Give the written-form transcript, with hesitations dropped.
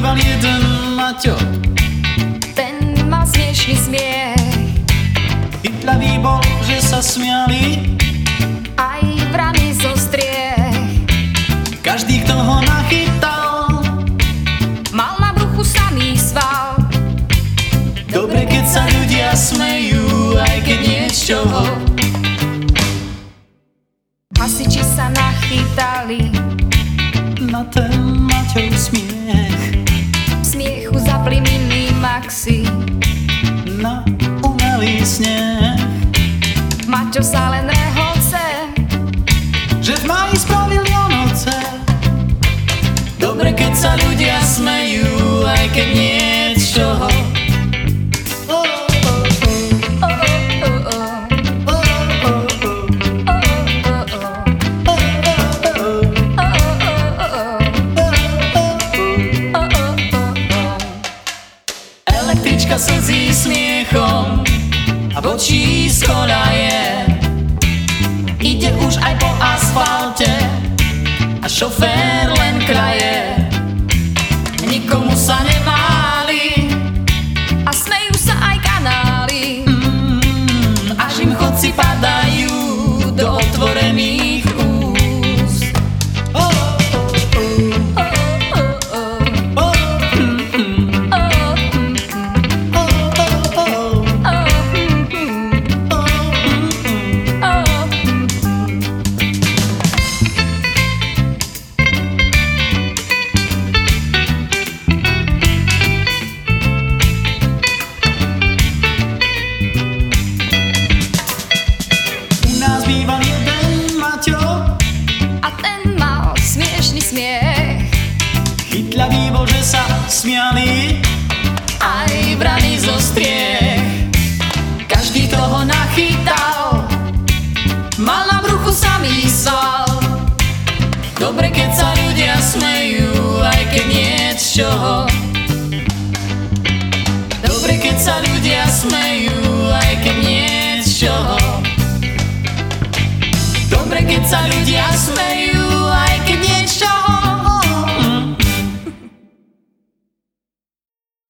býval jeden Maťo, ten mal smiešný smiech. chytľavý bol, že sa smiali Aj vrany zo striech. každý, kto ho nachytal. Mal na bruchu samý sval. Dobre, keď sa ľudia smejú, aj keď nie z čoho. Hasiči sa nachytali Na ten Maťov smiech, v smiechu zapli mini maxi. na umelý sneh, Maťo sa len rehoce, že v máji spravil Vianoce. Dobre, keď sa ľudia smejú, aj keď nie z čoho. Električka slzí smiechom a bočí z koľaje. Ide už aj po asfalte a šofér len kraje. Nikomu sa neváli a smejú sa aj kanály. až im chodci padajú do otvorených úst. Býval jeden Maťo, A ten mal smiešný smiech. chytľavý bol, že sa smiali Aj vrany zo striech. každý, kto ho nachytal, Mal na bruchu samý sval. dobre, keď sa ľudia smejú, aj keď nie z čoho. Dobre, keď sa ľudia smejú,